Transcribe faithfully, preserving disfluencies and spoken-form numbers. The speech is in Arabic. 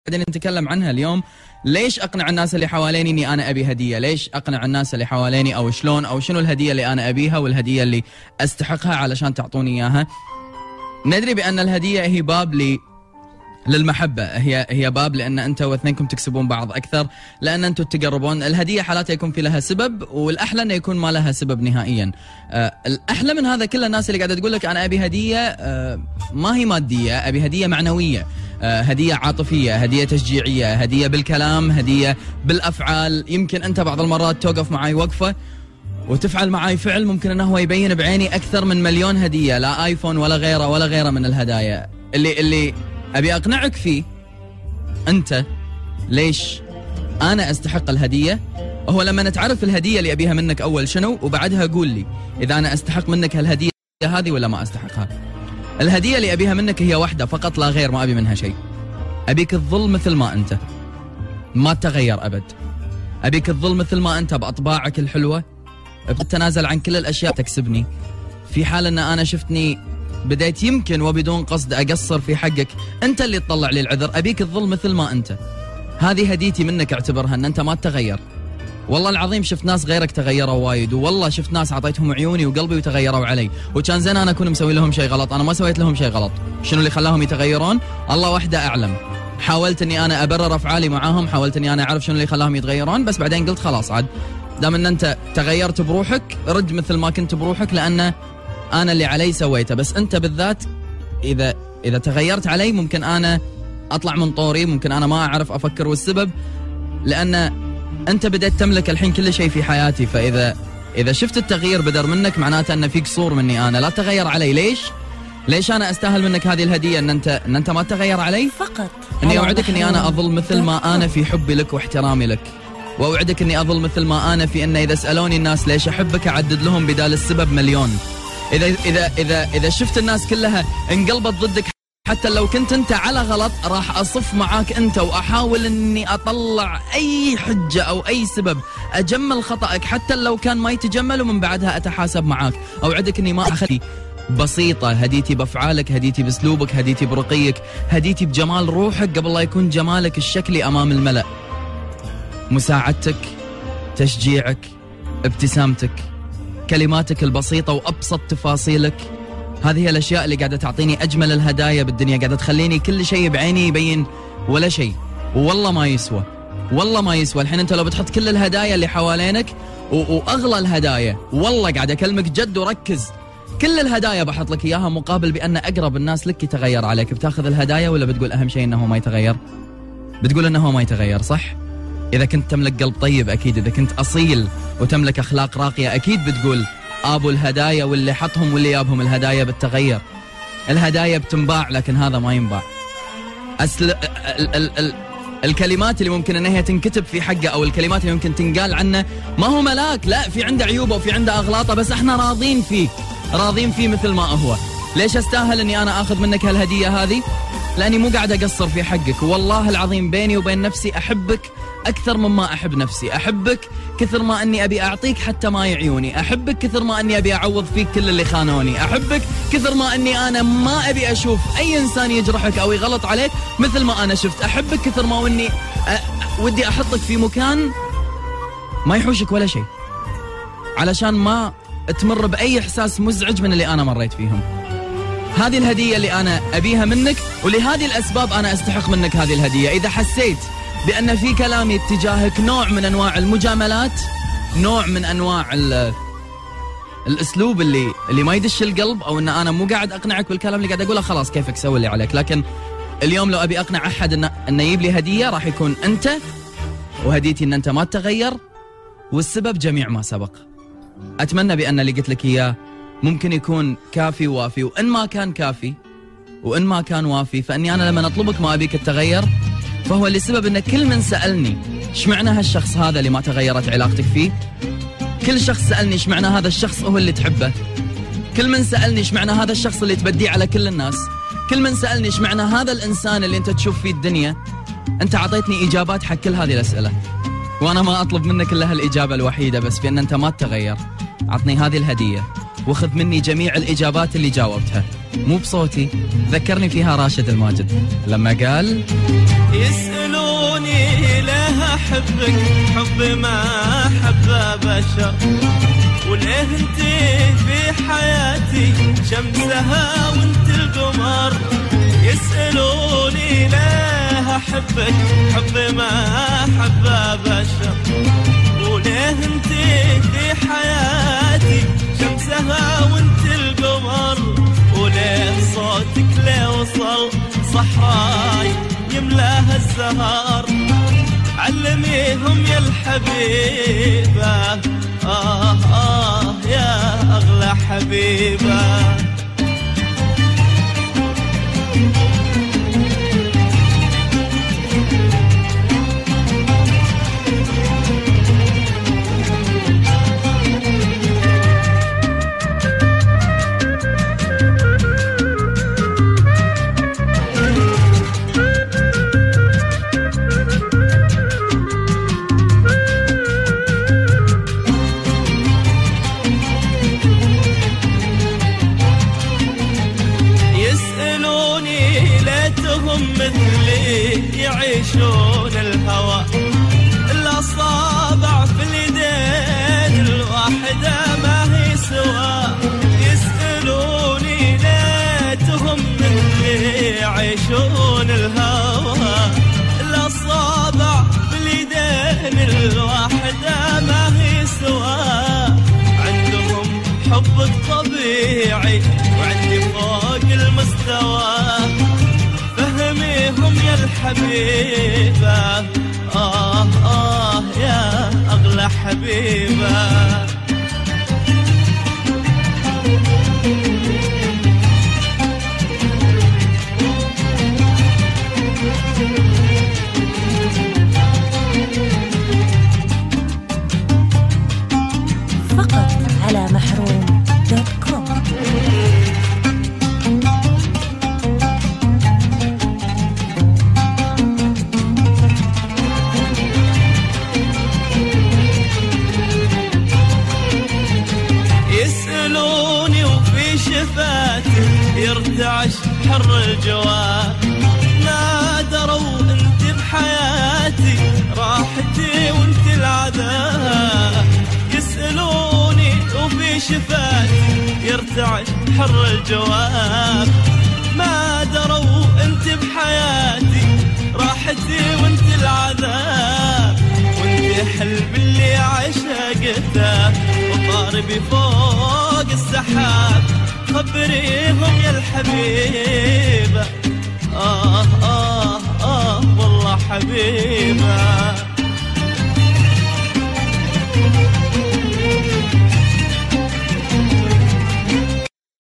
قاعدين نتكلم عنها اليوم. ليش اقنع الناس اللي حواليني اني انا ابي هديه؟ ليش اقنع الناس اللي حواليني او شلون او شنو الهديه اللي انا ابيها والهديه اللي استحقها علشان تعطوني اياها؟ ندري بان الهديه هي باب لي للمحبة، هي هي باب لأن أنت واثنينكم تكسبون بعض أكثر، لأن أنتم تقربون. الهدية حالاتها يكون في لها سبب، والأحلى أنه يكون ما لها سبب نهائيا. آه الأحلى من هذا كل الناس اللي قاعدة تقول لك أنا أبي هدية آه ما هي مادية، أبي هدية معنوية، آه هدية عاطفية، هدية تشجيعية، هدية بالكلام، هدية بالأفعال. يمكن أنت بعض المرات توقف معي وقفة وتفعل معي فعل ممكن أنه هو يبين بعيني أكثر من مليون هدية، لا آيفون ولا غيره ولا غيره من الهدايا. اللي اللي أبي أقنعك فيه أنت ليش أنا أستحق الهدية هو لما نتعرف الهدية اللي أبيها منك أول شنو، وبعدها قول لي إذا أنا أستحق منك هالهدية هذه ولا ما أستحقها. الهدية اللي أبيها منك هي واحدة فقط لا غير، ما أبي منها شيء. أبيك تظل مثل ما أنت، ما تتغير أبد. أبيك تظل مثل ما أنت بأطباعك الحلوة، بتتنازل عن كل الأشياء تكسبني. في حال أن أنا شفتني بديت يمكن وبدون قصد أقصر في حقك، أنت اللي تطلع لي العذر. أبيك تظل مثل ما أنت. هذه هديتي منك، اعتبرها أن أنت ما تتغير. والله العظيم شفت ناس غيرك تغيروا وايد، والله شفت ناس عطيتهم عيوني وقلبي وتغيروا علي، وكان زين أنا أكون مسوي لهم شيء غلط. أنا ما سويت لهم شيء غلط. شنو اللي خلاهم يتغيرون؟ الله وحده أعلم. حاولت أني أنا أبرر أفعالي معاهم، حاولت أني أنا أعرف شنو اللي خلاهم يتغيرون، بس بعدين قلت خلاص عاد دام أن أنت تغيرت بروحك رد مثل ما كنت بروحك، لأن أنا اللي علي سويته. بس أنت بالذات إذا إذا تغيرت علي ممكن أنا أطلع من طوري، ممكن أنا ما أعرف أفكر، والسبب لأن أنت بدأت تملك الحين كل شيء في حياتي. فإذا إذا شفت التغيير بدر منك معناته أن في قصور مني أنا. لا تغير علي. ليش؟ ليش أنا أستاهل منك هذه الهدية أن أنت أن أنت ما تغير علي؟ فقط إني أوعدك إني أنا أظل مثل ما أنا في حبي لك واحترامي لك، وأوعدك إني أظل مثل ما أنا في أن إذا سألوني الناس ليش أحبك أعدد لهم بدال السبب مليون. إذا إذا إذا إذا شفت الناس كلها انقلبت ضدك حتى لو كنت أنت على غلط، راح أصف معاك أنت وأحاول إني أطلع أي حجة أو أي سبب أجمل خطأك حتى لو كان ما يتجمل، ومن بعدها أتحاسب معاك. أوعدك إني ما أخلي بسيطة. هديتي بأفعالك، هديتي بأسلوبك، هديتي برقيك، هديتي بجمال روحك قبل لا يكون جمالك الشكلي أمام الملأ. مساعدتك، تشجيعك، ابتسامتك، كلماتك البسيطة وأبسط تفاصيلك، هذه هي الأشياء اللي قاعدة تعطيني أجمل الهدايا بالدنيا. قاعدة تخليني كل شيء بعيني يبين ولا شيء، والله ما يسوى، والله ما يسوى. الحين أنت لو بتحط كل الهدايا اللي حوالينك وأغلى الهدايا، والله قاعد أكلمك جد وركز، كل الهدايا بحط لك إياها مقابل بأن أقرب الناس لك يتغير عليك. بتاخذ الهدايا ولا بتقول أهم شيء أنه ما يتغير؟ بتقول أنه ما يتغير، صح؟ إذا كنت تملك قلب طيب أكيد، إذا كنت أصيل وتملك أخلاق راقية أكيد بتقول أبو الهدايا واللي حطهم واللي يابهم الهدايا بتتغير. الهدايا بتنباع لكن هذا ما ينباع. أسل... ال... ال... ال... الكلمات اللي ممكن أنها تنكتب في حقه أو الكلمات اللي ممكن تنقال عنه ما هو ملاك، لا، في عنده عيوبه وفي عنده أغلاطه، بس احنا راضين فيه، راضين فيه مثل ما هو. ليش أستاهل أني أنا أخذ منك هالهدية هذه؟ لأني مو قاعد أقصر في حقك. والله العظيم بيني وبين نفسي أحبك أكثر مما أحب نفسي. أحبك كثر ما أني أبي أعطيك حتى ما يعيوني. أحبك كثر ما أني أبي أعوض فيك كل اللي خانوني. أحبك كثر ما أني أنا ما أبي أشوف أي إنسان يجرحك أو يغلط عليك مثل ما أنا شفت. أحبك كثر ما وأني أ... ودي أحطك في مكان ما يحوشك ولا شيء، علشان ما تمر بأي إحساس مزعج من اللي أنا مريت فيهم. هذه الهدية اللي أنا أبيها منك، ولهذه الأسباب أنا أستحق منك هذه الهدية. إذا حسيت بأن في كلامي اتجاهك نوع من أنواع المجاملات، نوع من أنواع الأسلوب اللي اللي ما يدش القلب، أو أن أنا مو قاعد أقنعك بالكلام اللي قاعد أقوله، خلاص كيفك سوي اللي عليك. لكن اليوم لو أبي أقنع أحد أن أن يجيب لي هدية راح يكون أنت، وهديتي أن أنت ما تتغير، والسبب جميع ما سبق. أتمنى بأن اللي قلت لك إياه ممكن يكون كافي ووافي، وإن ما كان كافي وإن ما كان وافي فإني أنا لما أطلبك ما أبيك تتغير فهو لسبب أن كل من سألني شمعنا هالشخص هذا اللي ما تغيرت علاقتك فيه، كل شخص سألني شمعنا هذا الشخص هو اللي تحبه، كل من سألني شمعنا هذا الشخص اللي تبديه على كل الناس، كل من سألني شمعنا هذا الإنسان اللي أنت تشوف فيه الدنيا. أنت عطيتني إجابات حق كل هذه الأسئلة، وأنا ما أطلب منك إلا هالإجابة الوحيدة بس، بأن أنت ما تتغير. عطني هذه الهدية وخذ مني جميع الإجابات اللي جاوبتها، مو بصوتي. ذكرني فيها راشد الماجد لما قال يسأل أحبك حب ما حبه بشر، وليه انت في حياتي شمسها وانت القمر. يسألوني ليه أحبك حب ما حبه بشر، وليه انت في حياتي شمسها وانت القمر. وليه صوتك ليه وصل صحراي يملاها الزهر. علميهم يا الحبيبة آه آه يا أغلى حبيبة. مثلي يعيشون الهوى، الأصابع في اليدين الواحدة ما هي سوا. يسألوني ليتهم مثلي يعيشون الهوى، الأصابع في اليدين الواحدة ما هي سوا. عندهم حبك طبيعي وعندي فوق المستوى. فهميهم يا الحبيبة آه آه يا أغلى حبيبة. فقط على محروم دوت كوم. يسألوني وفي شفاتي يرتعش حر الجواب. ما دروا انت بحياتي راحتي وانت العذاب. يسألوني وفي شفاتي يرتعش حر الجواب. ما دروا انت بحياتي راحتي وانت العذاب. وانت حلم اللي عشقته وطاربي فوق السحاب. خبريهم يا الحبيبة آه آه آه والله حبيبة.